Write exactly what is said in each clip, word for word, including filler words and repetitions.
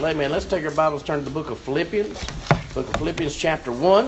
Amen. Let's take our Bibles, turn to the book of Philippians. Book of Philippians chapter one.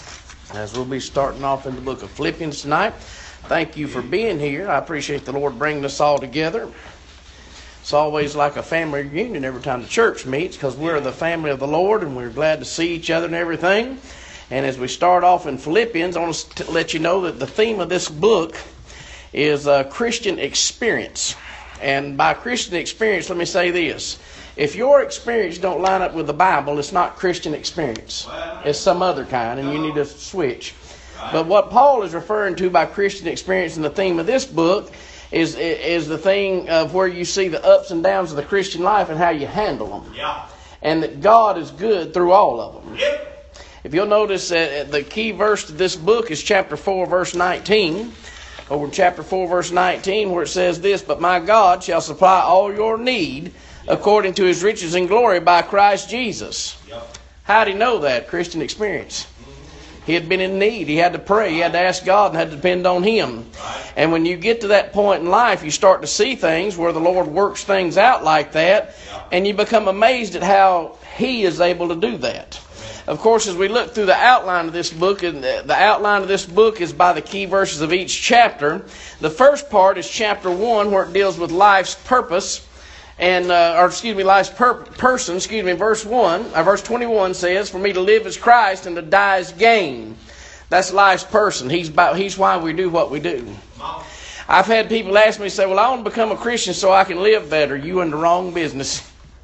As we'll be starting off in the book of Philippians tonight. Thank you for being here. I appreciate the Lord bringing us all together. It's always like a family reunion every time the church meets because we're the family of the Lord and we're glad to see each other and everything. And as we start off in Philippians, I want to let you know that the theme of this book is uh, Christian experience. And by Christian experience, let me say this. If your experience don't line up with the Bible, it's not Christian experience. It's some other kind, and you need to switch. But what Paul is referring to by Christian experience in the theme of this book is, is the thing of where you see the ups and downs of the Christian life and how you handle them. And that God is good through all of them. If you'll notice, uh, the key verse to this book is chapter four, verse nineteen. Over chapter four, verse nineteen, where it says this, "But my God shall supply all your need according to His riches and glory by Christ Jesus." Yep. How did he know that? Christian experience. He had been in need. He had to pray. He had to ask God and had to depend on Him. Right. And when you get to that point in life, you start to see things where the Lord works things out like that. Yep. And you become amazed at how He is able to do that. Of course, as we look through the outline of this book, and the outline of this book is by the key verses of each chapter. The first part is chapter one, where it deals with life's purpose. And, uh, or excuse me, life's per- person, excuse me, verse one, uh, verse twenty-one says, "For me to live is Christ and to die is gain." That's life's person. He's about, he's why we do what we do. I've had people ask me, say, "Well, I want to become a Christian so I can live better." You in the wrong business.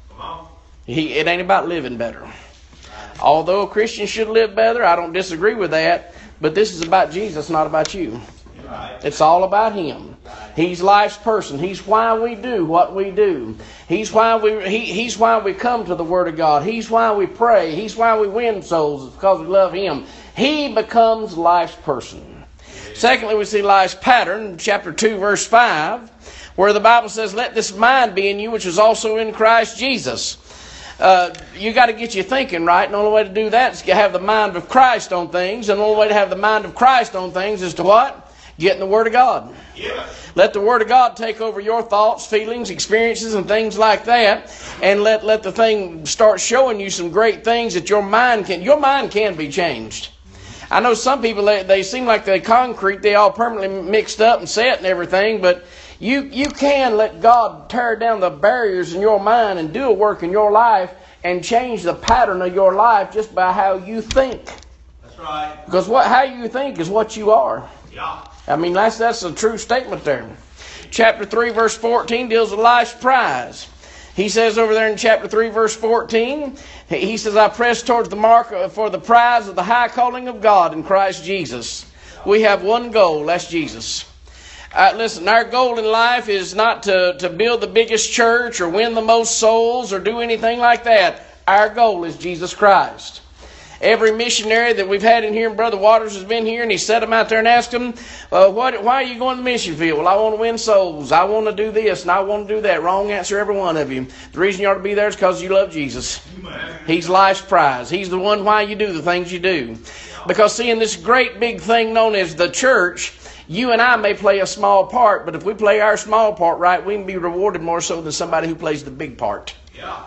He, it ain't about living better. Although a Christian should live better, I don't disagree with that. But this is about Jesus, not about you. It's all about Him. He's life's person. He's why we do what we do. He's why we he, He's why we come to the Word of God. He's why we pray. He's why we win souls. It's because we love Him. He becomes life's person. Secondly, we see life's pattern, chapter two, verse five, where the Bible says, "Let this mind be in you, which is also in Christ Jesus." Uh, you got to get you thinking right, and the only way to do that is to have the mind of Christ on things, and the only way to have the mind of Christ on things is to what? Get in the Word of God. Yeah. Let the Word of God take over your thoughts, feelings, experiences, and things like that, and let, let the thing start showing you some great things that your mind can, your mind can be changed. I know some people, they, they seem like they're concrete, they all permanently mixed up and set and everything, but You you can let God tear down the barriers in your mind and do a work in your life and change the pattern of your life just by how you think. That's right. Because what how you think is what you are. Yeah. I mean, that's that's a true statement there. Chapter three, verse fourteen deals with life's prize. He says over there in chapter three, verse fourteen, he says, "I press towards the mark for the prize of the high calling of God in Christ Jesus." We have one goal, that's Jesus. Uh, listen, our goal in life is not to, to build the biggest church or win the most souls or do anything like that. Our goal is Jesus Christ. Every missionary that we've had in here, and Brother Waters has been here, and he set them out there and asked them, uh, what, why are you going to the mission field? Well, I want to win souls. I want to do this, and I want to do that. Wrong answer, every one of you. The reason you ought to be there is because you love Jesus. He's life's prize. He's the one why you do the things you do. Because seeing this great big thing known as the church, you and I may play a small part, but if we play our small part right, we can be rewarded more so than somebody who plays the big part. Yeah.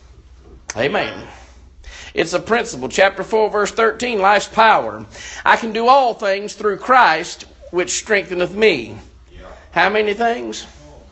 Amen. Yeah. It's a principle. Chapter four, verse thirteen, life's power. "I can do all things through Christ, which strengtheneth me." Yeah. How many things?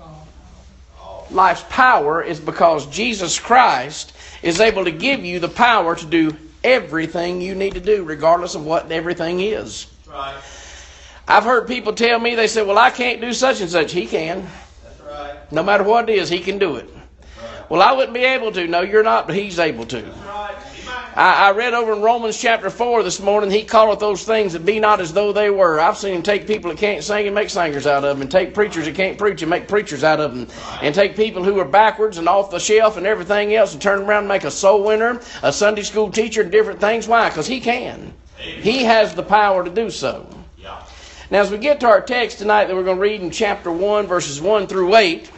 Life's power is because Jesus Christ is able to give you the power to do everything you need to do, regardless of what everything is. Right. I've heard people tell me, they say, "Well, I can't do such and such." He can. That's right. No matter what it is, He can do it. Right. "Well, I wouldn't be able to." No, you're not, but He's able to. That's right. I, I read over in Romans chapter four this morning, He calleth those things that be not as though they were. I've seen Him take people that can't sing and make singers out of them, and take preachers that can't preach and make preachers out of them, right. And take people who are backwards and off the shelf and everything else and turn them around and make a soul winner, a Sunday school teacher, and different things. Why? Because He can. Amen. He has the power to do so. Yeah. Now, as we get to our text tonight that we're going to read in chapter one, verses one through eight.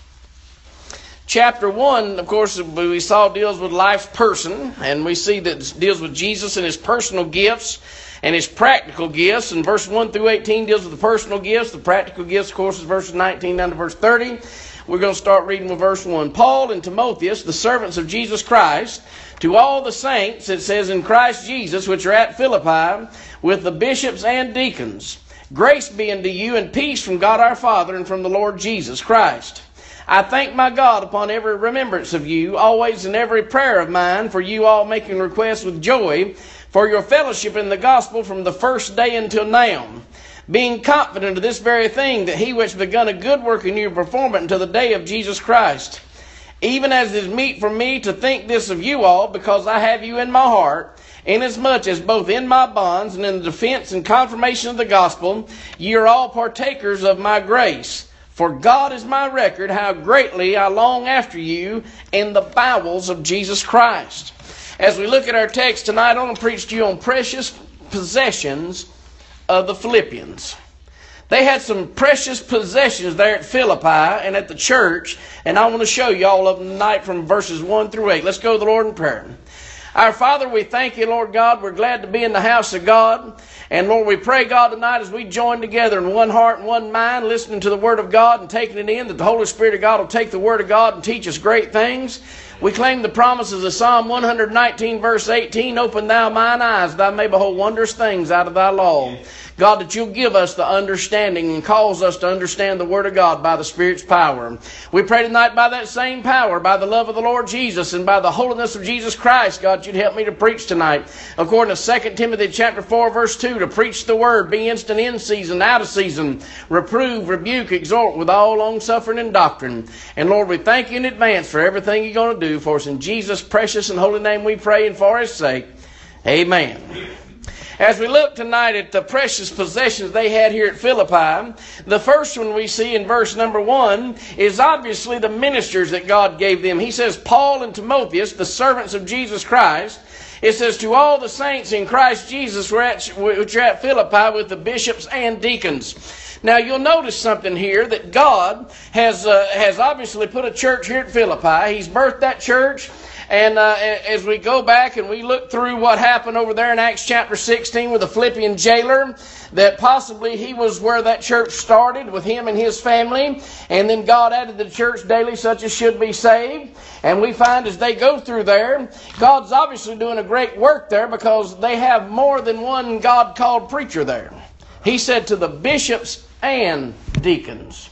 Chapter one, of course, we saw deals with life's person, and we see that it deals with Jesus and His personal gifts and His practical gifts. And verse one through eighteen deals with the personal gifts. The practical gifts, of course, is verses nineteen down to verse thirty. We're going to start reading with verse one. Paul and Timotheus, the servants of Jesus Christ, to all the saints, it says, in Christ Jesus, which are at Philippi, with the bishops and deacons. Grace be unto you and peace from God our Father and from the Lord Jesus Christ. I thank my God upon every remembrance of you, always in every prayer of mine, for you all making requests with joy, for your fellowship in the gospel from the first day until now, being confident of this very thing, that he which begun a good work in you perform it until the day of Jesus Christ. Even as it is meet for me to think this of you all, because I have you in my heart, inasmuch as both in my bonds and in the defense and confirmation of the gospel, ye are all partakers of my grace. For God is my record, how greatly I long after you in the bowels of Jesus Christ. As we look at our text tonight, I want to preach to you on precious possessions of the Philippians. They had some precious possessions there at Philippi and at the church, and I want to show you all of them tonight from verses one through eight. Let's go to the Lord in prayer. Our Father, we thank you, Lord God. We're glad to be in the house of God. And Lord, we pray, God, tonight as we join together in one heart and one mind, listening to the Word of God and taking it in, that the Holy Spirit of God will take the Word of God and teach us great things. We claim the promises of Psalm one nineteen, verse eighteen, open thou mine eyes, that I may behold wondrous things out of thy law. God, that you'll give us the understanding and cause us to understand the Word of God by the Spirit's power. We pray tonight by that same power, by the love of the Lord Jesus and by the holiness of Jesus Christ, God, you'd help me to preach tonight. According to Second Timothy chapter four, verse two, to preach the Word, be instant in season, out of season, reprove, rebuke, exhort with all longsuffering and doctrine. And Lord, we thank you in advance for everything you're going to do for us. In Jesus' precious and holy name we pray, and for His sake, amen. As we look tonight at the precious possessions they had here at Philippi, the first one we see in verse number one is obviously the ministers that God gave them. He says, Paul and Timotheus, the servants of Jesus Christ. It says, to all the saints in Christ Jesus which are at Philippi with the bishops and deacons. Now you'll notice something here, that God has, uh, has obviously put a church here at Philippi. He's birthed that church. And uh, as we go back and we look through what happened over there in Acts chapter sixteen with the Philippian jailer, that possibly he was where that church started with him and his family. And then God added to the church daily such as should be saved. And we find as they go through there, God's obviously doing a great work there, because they have more than one God-called preacher there. He said to the bishops and deacons.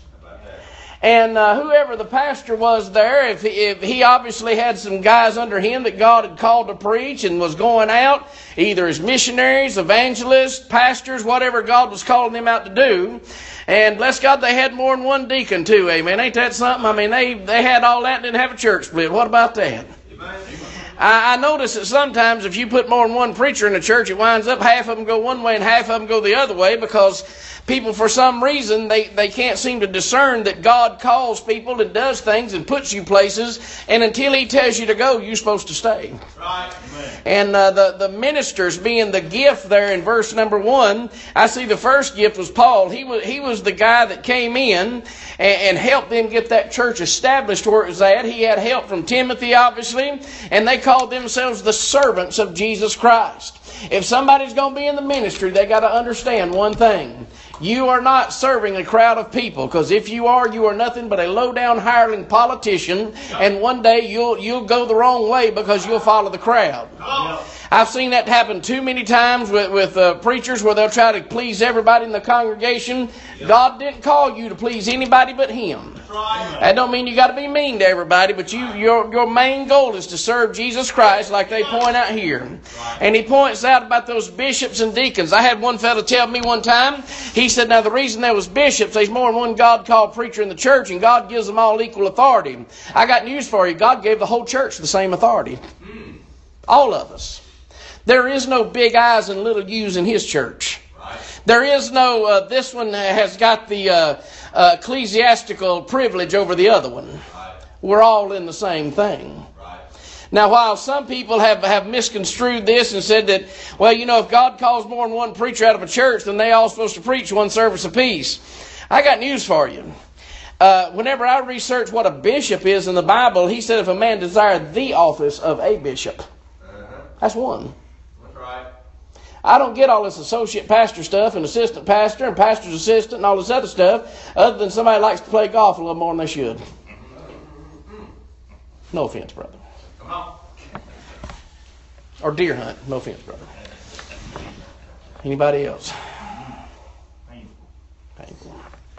And uh, whoever the pastor was there, if he, if he obviously had some guys under him that God had called to preach and was going out, either as missionaries, evangelists, pastors, whatever God was calling them out to do. And bless God, they had more than one deacon too, amen. Ain't that something? I mean, they, they had all that and didn't have a church split. What about that? I, I notice that sometimes if you put more than one preacher in a church, it winds up half of them go one way and half of them go the other way, because people, for some reason, they, they can't seem to discern that God calls people and does things and puts you places, and until He tells you to go, you're supposed to stay. Right. And uh, the, the ministers being the gift there in verse number one, I see the first gift was Paul. He was, he was the guy that came in and, and helped them get that church established where it was at. He had help from Timothy, obviously, and they called themselves the servants of Jesus Christ. If somebody's going to be in the ministry, they got to understand one thing. You are not serving a crowd of people, because if you are, you are nothing but a low-down hireling politician, and one day you'll you'll go the wrong way because you'll follow the crowd. I've seen that happen too many times with, with uh, preachers where they'll try to please everybody in the congregation. God didn't call you to please anybody but Him. That don't mean you got to be mean to everybody, but you your your main goal is to serve Jesus Christ, like they point out here. And he points out about those bishops and deacons. I had one fellow tell me one time, he said, now the reason there was bishops, there's more than one God-called preacher in the church, and God gives them all equal authority. I got news for you. God gave the whole church the same authority. All of us. There is no big I's and little U's in His church. There is no, uh, this one has got the uh, uh, ecclesiastical privilege over the other one. We're all in the same thing. Now, while some people have, have misconstrued this and said that, well, you know, if God calls more than one preacher out of a church, then they all supposed to preach one service apiece. I got news for you. Uh, whenever I research what a bishop is in the Bible, he said if a man desired the office of a bishop, that's one. I don't get all this associate pastor stuff and assistant pastor and pastor's assistant and all this other stuff, other than somebody likes to play golf a little more than they should. No offense, brother. Come on. Or deer hunt. No offense, brother. Anybody else? Painful.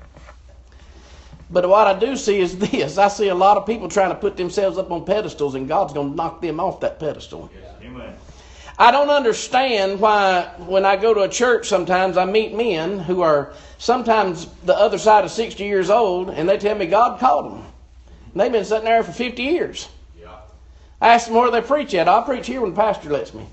But what I do see is this. I see a lot of people trying to put themselves up on pedestals, and God's going to knock them off that pedestal. Amen. I don't understand why when I go to a church sometimes I meet men who are sometimes the other side of sixty years old, and they tell me God called them. And they've been sitting there for fifty years. Yeah. I ask them where they preach at. I'll preach here when the pastor lets me.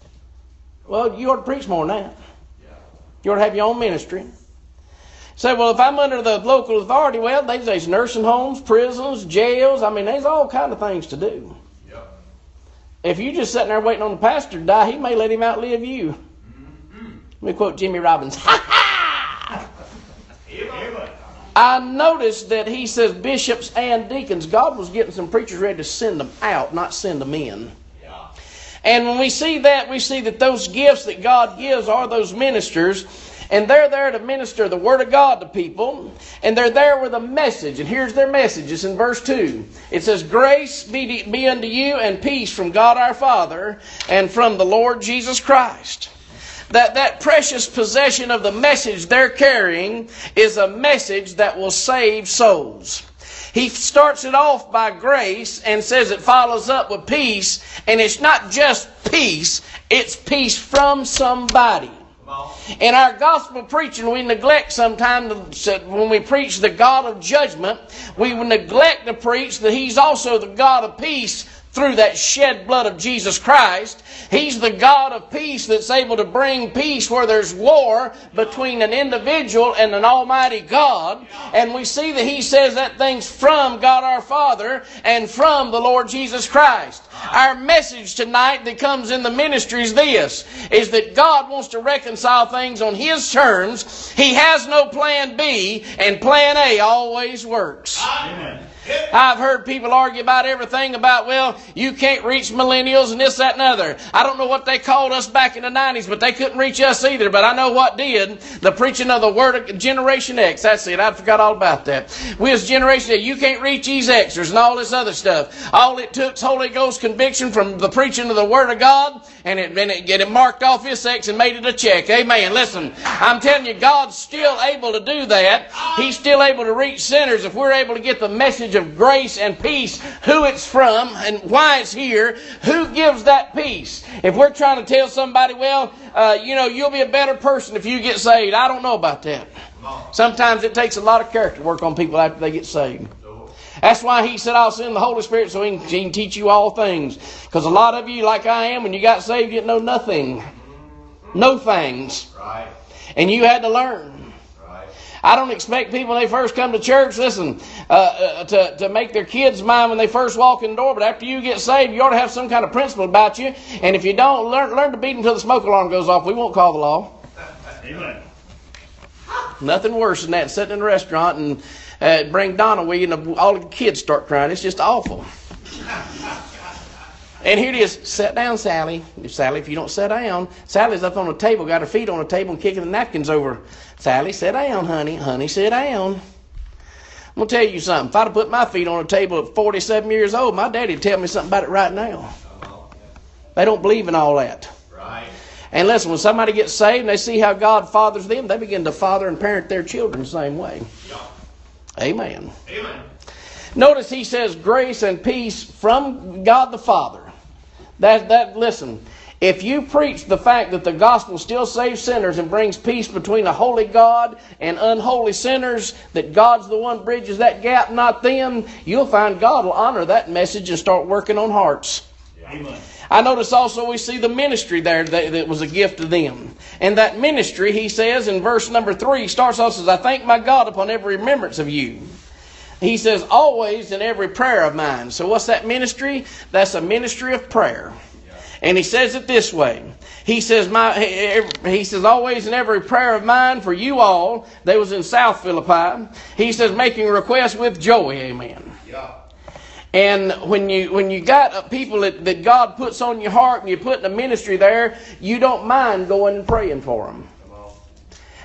Well, you ought to preach more than that. Yeah. You ought to have your own ministry. Say, well, if I'm under the local authority, well, there's nursing homes, prisons, jails. I mean, there's all kind of things to do. Yep. If you're just sitting there waiting on the pastor to die, he may let him outlive you. Mm-hmm. Let me quote Jimmy Robbins. Ha ha! Amen. I noticed that he says bishops and deacons. God was getting some preachers ready to send them out, not send them in. Yeah. And when we see that, we see that those gifts that God gives are those ministers. And they're there to minister the Word of God to people. And they're there with a message. And here's their message. It's in verse two. It says, Grace be, to, be unto you and peace from God our Father and from the Lord Jesus Christ. That, that precious possession of the message they're carrying is a message that will save souls. He starts it off by grace and says it follows up with peace. And it's not just peace. It's peace from somebody. In our gospel preaching, we neglect sometimes when we preach the God of judgment, we neglect to preach that He's also the God of peace through that shed blood of Jesus Christ. He's the God of peace that's able to bring peace where there's war between an individual and an almighty God. And we see that He says that thing's from God our Father and from the Lord Jesus Christ. Our message tonight that comes in the ministry is this, is that God wants to reconcile things on His terms. He has no plan B, and plan A always works. Amen. I've heard people argue about everything about, well, you can't reach millennials and this, that, and other. I don't know what they called us back in the nineties, but they couldn't reach us either. But I know what did. The preaching of the Word of Generation X. That's it. I forgot all about that. We as Generation X, you can't reach these Xers and all this other stuff. All it took is Holy Ghost conviction from the preaching of the Word of God, and it, and it, it marked off this X and made it a check. Amen. Listen, I'm telling you, God's still able to do that. He's still able to reach sinners if we're able to get the message of grace and peace, who it's from and why it's here, who gives that peace. If we're trying to tell somebody, well, uh, you know, you'll be a better person if you get saved, I don't know about that. Sometimes it takes a lot of character work on people after they get saved. That's why He said, I'll send the Holy Spirit so He can, he can teach you all things. Because a lot of you, like I am, when you got saved, you didn't know nothing. No things. Right. And you had to learn. I don't expect people when they first come to church, listen, uh, uh, to, to make their kids mind when they first walk in the door. But after you get saved, you ought to have some kind of principle about you. And if you don't, learn learn to beat them until the smoke alarm goes off. We won't call the law. Amen. Nothing worse than that, sitting in a restaurant and uh, bring Donna with you and all the kids start crying. It's just awful. And here it is. Sit down, Sally. Sally, if you don't sit down, Sally's up on the table, got her feet on the table and kicking the napkins over. Sally, sit down, honey. Honey, sit down. I'm going to tell you something. If I'd have put my feet on the table at forty-seven years old, my daddy would tell me something about it right now. They don't believe in all that. Right. And listen, when somebody gets saved and they see how God fathers them, they begin to father and parent their children the same way. Yeah. Amen. Amen. Notice He says grace and peace from God the Father. That, that, listen, if you preach the fact that the gospel still saves sinners and brings peace between a holy God and unholy sinners, that God's the one bridges that gap, not them, you'll find God will honor that message and start working on hearts. Amen. I notice also we see the ministry there that, that was a gift to them. And that ministry, He says in verse number three, starts off says, I thank my God upon every remembrance of you. He says, always in every prayer of mine. So what's that ministry? That's a ministry of prayer. And He says it this way. He says, my, he says, always in every prayer of mine for you all. That was in South Philippi. He says, making requests with joy. Amen. Yeah. And when you when you got people that, that God puts on your heart and you put in a ministry there, you don't mind going and praying for them.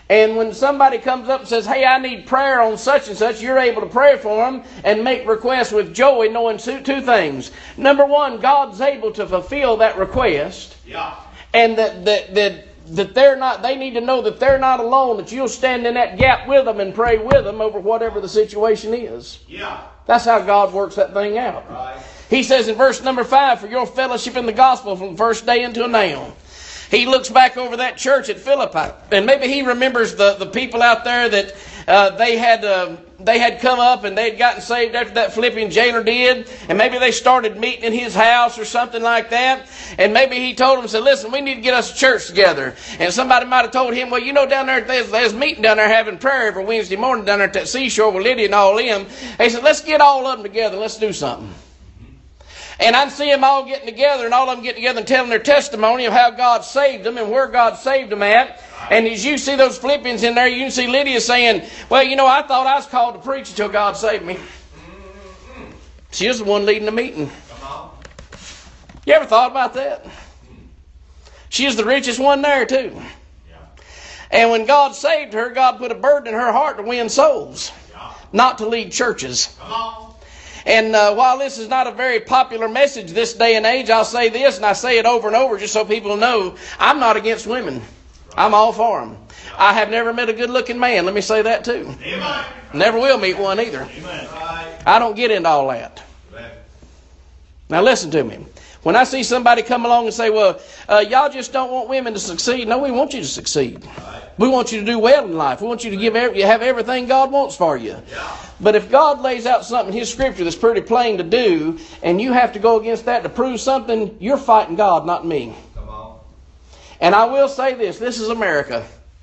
And when somebody comes up and says, hey, I need prayer on such and such, you're able to pray for them and make requests with joy, knowing two, two things. Number one, God's able to fulfill that request. Yeah. And that, that, that, that they're not, they need to know that they're not alone, that you'll stand in that gap with them and pray with them over whatever the situation is. Yeah. That's how God works that thing out. Right. He says in verse number five, for your fellowship in the gospel from the first day until now. He looks back over that church at Philippi, and maybe he remembers the, the people out there that uh, they had uh, they had come up and they'd gotten saved after that Philippian jailer did, and maybe they started meeting in his house or something like that, and maybe he told them, said, listen, we need to get us a church together. And somebody might have told him, well, you know, down there, there's, there's meeting down there having prayer every Wednesday morning down there at that seashore with Lydia and all them. He said, let's get all of them together, let's do something. And I'd see them all getting together, and all of them getting together and telling their testimony of how God saved them and where God saved them at. And as you see those Philippians in there, you can see Lydia saying, well, you know, I thought I was called to preach until God saved me. She was the one leading the meeting. You ever thought about that? She is the richest one there, too. And when God saved her, God put a burden in her heart to win souls, not to lead churches. Come on. And uh, while this is not a very popular message this day and age, I'll say this, and I say it over and over just so people know, I'm not against women. I'm all for them. I have never met a good-looking man. Let me say that too. Amen. Never will meet one either. Amen. I don't get into all that. Now listen to me. When I see somebody come along and say, well, uh, y'all just don't want women to succeed. No, we want you to succeed. We want you to do well in life. We want you to give every, you have everything God wants for you. Yeah. But if God lays out something in His Scripture that's pretty plain to do, and you have to go against that to prove something, you're fighting God, not me. Come on. And I will say this, this is America.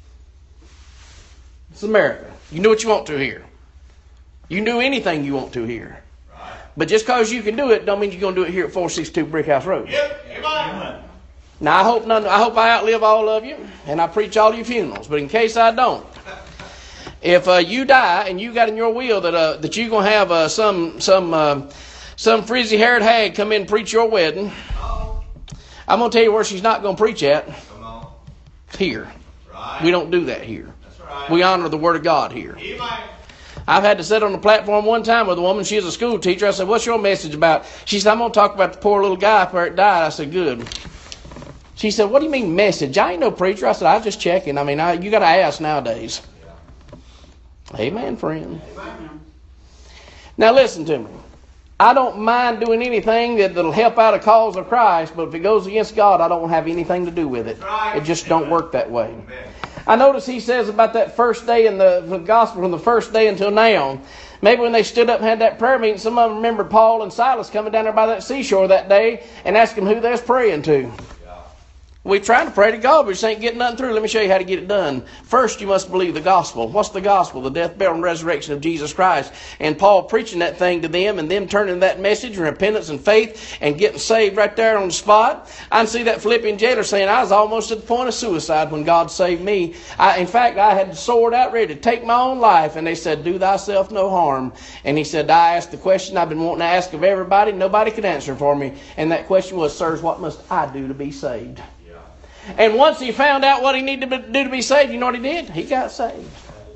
It's America. You do what you want to here. You can do anything you want to here. Right. But just because you can do it, don't mean you're going to do it here at four sixty-two Brick House Road. Yep. Amen. Now, I hope none, I hope I outlive all of you, and I preach all your funerals. But in case I don't, if uh, you die and you got in your will that uh, that you're gonna have uh, some some uh, some frizzy-haired hag come in and preach your wedding, Oh. I'm gonna tell you where she's not gonna preach at. Come on. Here, Right. we don't do that here. That's right. We honor the Word of God here. Amen. I've had to sit on the platform one time with a woman. She was a school teacher. I said, "What's your message about?" She said, "I'm gonna talk about the poor little guy where it died." I said, "Good." She said, "What do you mean message? I ain't no preacher." I said, "I was just checking. I mean, I, you got to ask nowadays." Yeah. Amen, friend. Amen. Now listen to me. I don't mind doing anything that, that'll help out a cause of Christ, but if it goes against God, I don't have anything to do with it. Right. It just don't work that way. Amen. I notice he says about that first day in the, the gospel, from the first day until now. Maybe when they stood up and had that prayer meeting, some of them remembered Paul and Silas coming down there by that seashore that day and asking who they was praying to. We're trying to pray to God, but we just ain't getting nothing through. Let me show you how to get it done. First, you must believe the gospel. What's the gospel? The death, burial, and resurrection of Jesus Christ. And Paul preaching that thing to them and them turning that message of repentance and faith and getting saved right there on the spot. I can see that Philippian jailer saying, I was almost at the point of suicide when God saved me. I, in fact, I had the sword out ready to take my own life. And they said, do thyself no harm. And he said, I asked the question I've been wanting to ask of everybody. Nobody could answer for me. And that question was, sirs, what must I do to be saved? And once he found out what he needed to do to be saved, you know what he did? He got saved.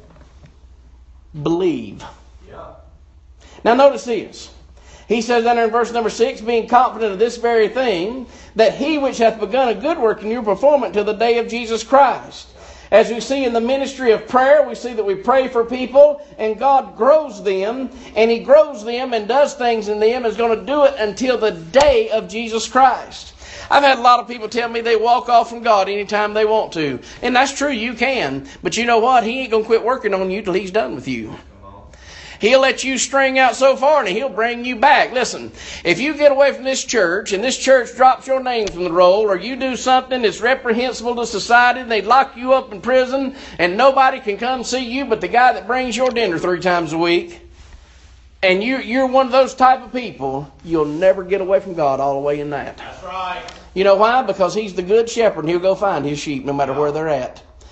Believe. Yeah. Now notice this. He says down there in verse number six, being confident of this very thing, that he which hath begun a good work in you perform it till the day of Jesus Christ. As we see in the ministry of prayer, we see that we pray for people and God grows them, and He grows them and does things in them, and is going to do it until the day of Jesus Christ. I've had a lot of people tell me they walk off from God anytime they want to. And that's true, you can. But you know what? He ain't going to quit working on you till He's done with you. He'll let you string out so far and He'll bring you back. Listen, if you get away from this church and this church drops your name from the roll, or you do something that's reprehensible to society and they lock you up in prison and nobody can come see you but the guy that brings your dinner three times a week, and you, you're one of those type of people, you'll never get away from God all the way in that. That's right. You know why? Because He's the good shepherd and He'll go find His sheep no matter where they're at.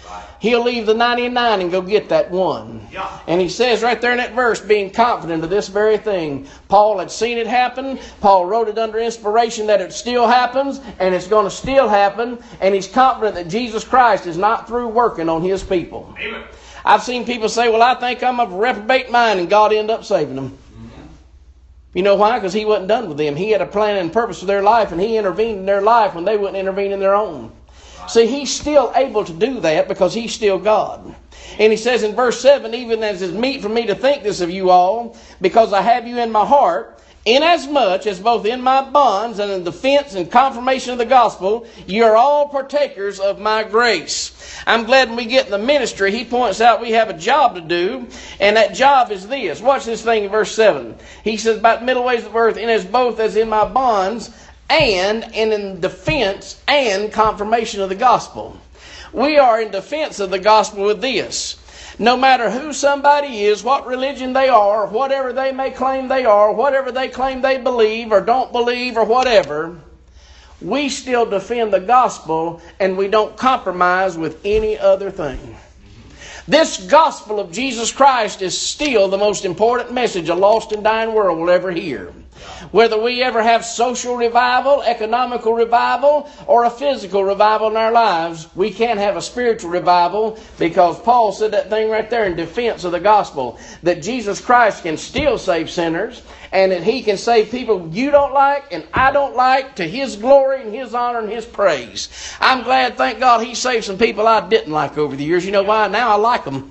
He'll leave the ninety-nine and go get that one. Yeah. And he says right there in that verse, being confident of this very thing. Paul had seen it happen. Paul wrote it under inspiration that it still happens, and it's going to still happen. And he's confident that Jesus Christ is not through working on His people. Amen. I've seen people say, well, I think I'm of a reprobate mind, and God ended up saving them. Mm-hmm. You know why? Because He wasn't done with them. He had a plan and purpose for their life, and He intervened in their life when they wouldn't intervene in their own. See, He's still able to do that because He's still God. And He says in verse seven, even as is meet for me to think this of you all, because I have you in my heart, inasmuch as both in my bonds and in defense and confirmation of the gospel, you are all partakers of my grace. I'm glad when we get in the ministry, he points out we have a job to do, and that job is this. Watch this thing in verse seven. He says, about the middle ways of earth, in as both as in my bonds, and, and in defense and confirmation of the gospel. We are in defense of the gospel with this. No matter who somebody is, what religion they are, whatever they may claim they are, whatever they claim they believe or don't believe or whatever, we still defend the gospel and we don't compromise with any other thing. This gospel of Jesus Christ is still the most important message a lost and dying world will ever hear. Whether we ever have social revival, economical revival, or a physical revival in our lives, we can't have a spiritual revival because Paul said that thing right there in defense of the gospel, that Jesus Christ can still save sinners and that He can save people you don't like and I don't like to His glory and His honor and His praise. I'm glad, thank God, He saved some people I didn't like over the years. You know why? Now I like them.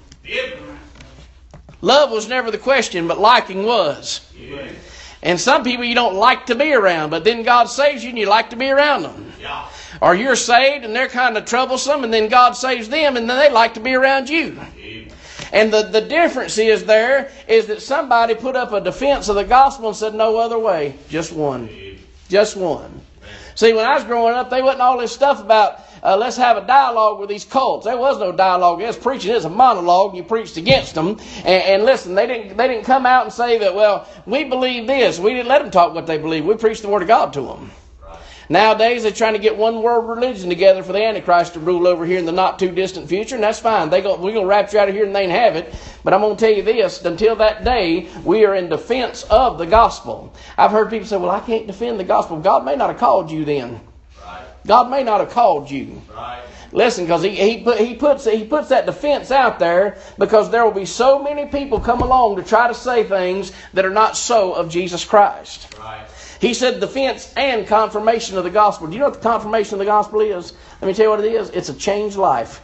Love was never the question, but liking was. Yeah. And some people you don't like to be around, but then God saves you and you like to be around them. Yeah. Or you're saved and they're kind of troublesome, and then God saves them and then they like to be around you. Yeah. And the, the difference is there is that somebody put up a defense of the gospel and said no other way. Just one. Yeah. Just one. See, when I was growing up, they wasn't all this stuff about Uh, let's have a dialogue with these cults. There was no dialogue. It was preaching. It was a monologue. You preached against them. And, and listen, they didn't they didn't come out and say that, well, we believe this. We didn't let them talk what they believe. We preached the Word of God to them. Right. Nowadays, they're trying to get one world religion together for the Antichrist to rule over here in the not too distant future, and that's fine. They go, we're going to rapture out of here and they can have it. But I'm going to tell you this, until that day, we are in defense of the gospel. I've heard people say, well, I can't defend the gospel. God may not have called you then. God may not have called you. Right. Listen, because he, he, put, he, puts, he puts that defense out there because there will be so many people come along to try to say things that are not so of Jesus Christ. Right. He said defense and confirmation of the gospel. Do you know what the confirmation of the gospel is? Let me tell you what it is. It's a changed life.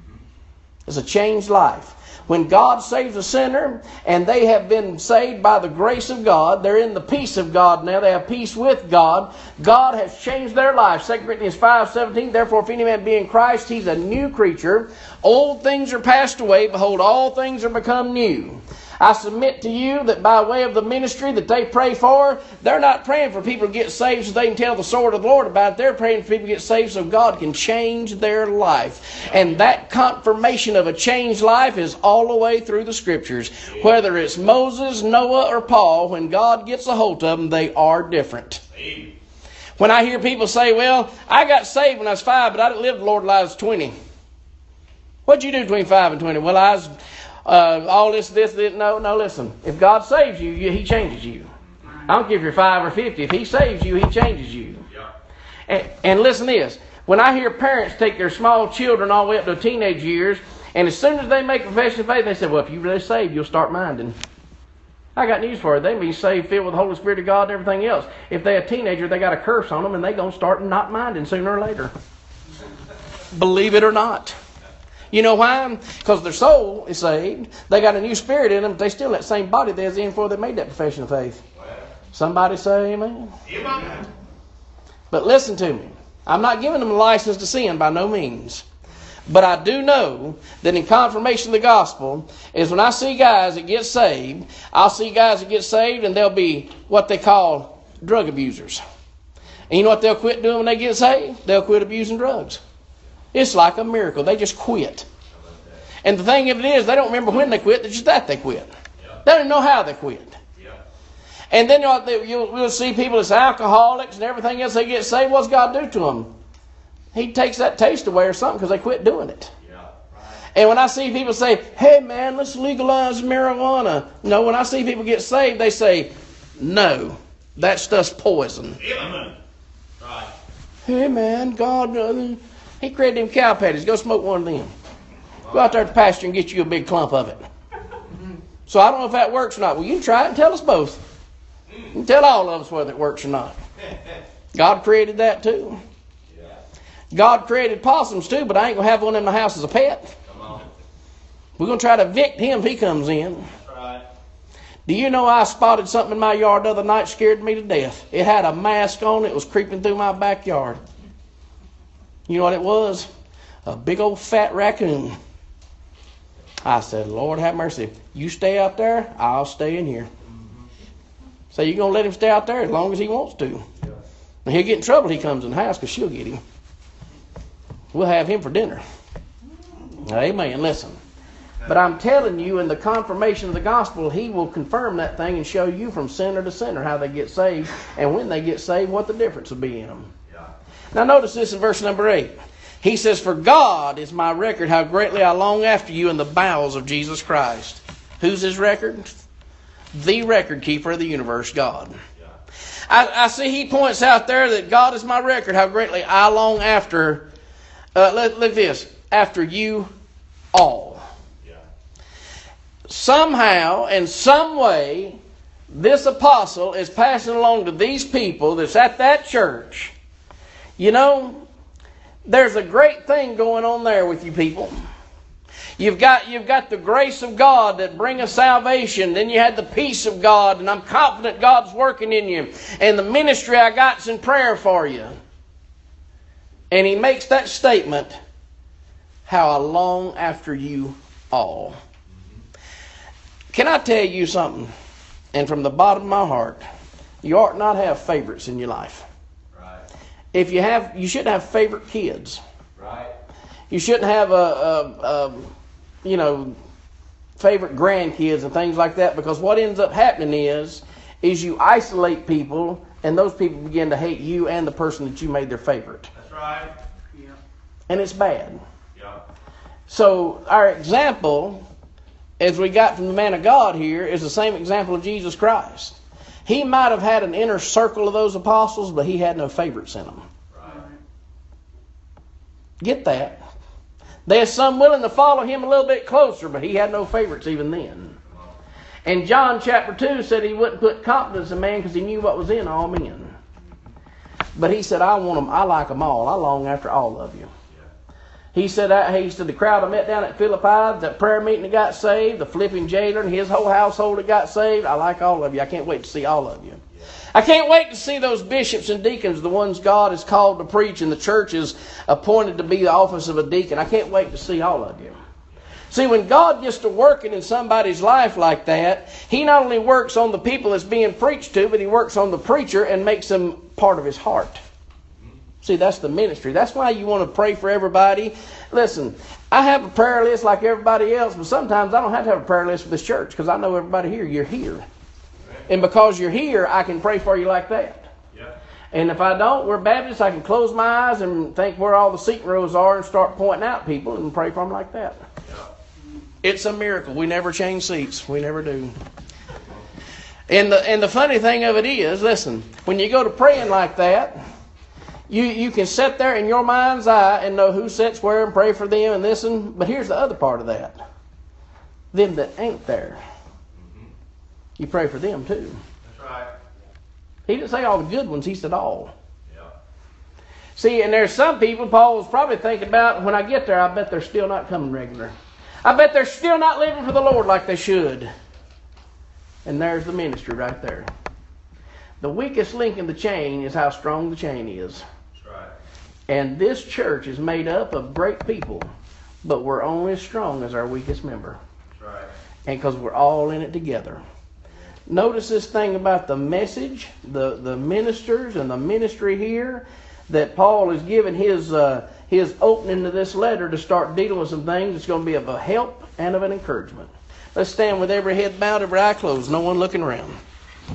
It's a changed life. When God saves a sinner and they have been saved by the grace of God, they're in the peace of God now. They have peace with God. God has changed their life. Second Corinthians five seventeen, therefore if any man be in Christ, he's a new creature. Old things are passed away. Behold, all things are become new. I submit to you that by way of the ministry that they pray for, they're not praying for people to get saved so they can tell the sword of the Lord about it. They're praying for people to get saved so God can change their life. And that confirmation of a changed life is all the way through the Scriptures. Whether it's Moses, Noah, or Paul, when God gets a hold of them, they are different. When I hear people say, well, I got saved when I was five, but I didn't live the Lord till I was twenty. What'd you do between five and twenty? Well, I was... Uh, all this, this, this, no, no, listen. If God saves you, you, He changes you. I don't care if you're five or fifty. If He saves you, He changes you. Yeah. And, and listen to this. When I hear parents take their small children all the way up to teenage years, and as soon as they make a profession of faith, they say, well, if you're really saved, you'll start minding. I got news for you. They be saved, filled with the Holy Spirit of God and everything else. If they're a teenager, they got a curse on them, and they're going to start not minding sooner or later. Believe it or not. You know why? Because their soul is saved. They got a new spirit in them. They still that same body they was in before they made that profession of faith. Somebody say amen? Amen. But listen to me. I'm not giving them a license to sin by no means. But I do know that in confirmation of the gospel is when I see guys that get saved, I'll see guys that get saved and they'll be what they call drug abusers. And you know what they'll quit doing when they get saved? They'll quit abusing drugs. It's like a miracle. They just quit. And the thing of it is, they don't remember when they quit. It's just that they quit. They don't even know how they quit. And then you'll, you'll see people that's alcoholics and everything else. They get saved. What's God do to them? He takes that taste away or something because they quit doing it. And when I see people say, hey man, let's legalize marijuana. No, when I see people get saved, they say, no, that stuff's poison. Amen. Right. Hey man, God, uh, He created them cow patties. Go smoke one of them. Go out there to the pasture and get you a big clump of it. So I don't know if that works or not. Well, you can try it and tell us both. You can tell all of us whether it works or not. God created that too. God created possums too, but I ain't going to have one in my house as a pet. Come on. We're going to try to evict him if he comes in. Right. Do you know I spotted something in my yard the other night, scared me to death? It had a mask on. It was creeping through my backyard. You know what it was? A big old fat raccoon. I said, Lord have mercy. You stay out there, I'll stay in here. So you're going to let him stay out there as long as he wants to. And he'll get in trouble if he comes in the house because she'll get him. We'll have him for dinner. Amen. Listen. But I'm telling you, in the confirmation of the gospel, he will confirm that thing and show you from sinner to sinner how they get saved. And when they get saved, what the difference will be in them. Yeah. Now notice this in verse number eight. He says, for God is my record, how greatly I long after you in the bowels of Jesus Christ. Who's his record? The record keeper of the universe, God. Yeah. I, I see he points out there that God is my record, how greatly I long after, uh, look, look at this, after you all. Yeah. Somehow, in some way, this apostle is passing along to these people that's at that church. You know, there's a great thing going on there with you people. You've got, you've got the grace of God that bringeth salvation. Then you had the peace of God. And I'm confident God's working in you. And the ministry I got's in prayer for you. And he makes that statement, how I long after you all. Can I tell you something? And from the bottom of my heart, you ought not have favorites in your life. If you have, you shouldn't have favorite kids. Right. You shouldn't have a, a, a, you know, favorite grandkids and things like that, because what ends up happening is, is you isolate people, and those people begin to hate you and the person that you made their favorite. That's right. Yeah. And it's bad. Yeah. So our example, as we got from the man of God here, is the same example of Jesus Christ. He might have had an inner circle of those apostles, but he had no favorites in them. Right. Get that? There's some willing to follow him a little bit closer, but he had no favorites even then. And John chapter two said he wouldn't put confidence in man because he knew what was in all men. But he said, I want them, I like them all. I long after all of you. He said, uh, he said the crowd I met down at Philippi, that prayer meeting that got saved, the Philippian jailer and his whole household that got saved, I like all of you. I can't wait to see all of you. Yeah. I can't wait to see those bishops and deacons, the ones God has called to preach and the church is appointed to be the office of a deacon. I can't wait to see all of you. See, when God gets to working in somebody's life like that, he not only works on the people that's being preached to, but he works on the preacher and makes them part of his heart. See, that's the ministry. That's why you want to pray for everybody. Listen, I have a prayer list like everybody else, but sometimes I don't have to have a prayer list for this church because I know everybody here, you're here. And because you're here, I can pray for you like that. Yeah. And if I don't, we're Baptists, I can close my eyes and think where all the seat rows are and start pointing out people and pray for them like that. Yeah. It's a miracle. We never change seats. We never do. And the, and the funny thing of it is, listen, when you go to praying like that, You you can sit there in your mind's eye and know who sits where and pray for them and this and... But here's the other part of that. Them that ain't there. Mm-hmm. You pray for them too. That's right. He didn't say all the good ones. He said all. Yeah. See, and there's some people Paul was probably thinking about, when I get there, I bet they're still not coming regular. I bet they're still not living for the Lord like they should. And there's the ministry right there. The weakest link in the chain is how strong the chain is. And this church is made up of great people, but we're only as strong as our weakest member. That's right. And because we're all in it together. Notice this thing about the message, the, the ministers and the ministry here, that Paul is giving his, uh, his opening to this letter to start dealing with some things that's going to be of a help and of an encouragement. Let's stand with every head bowed, every eye closed, no one looking around.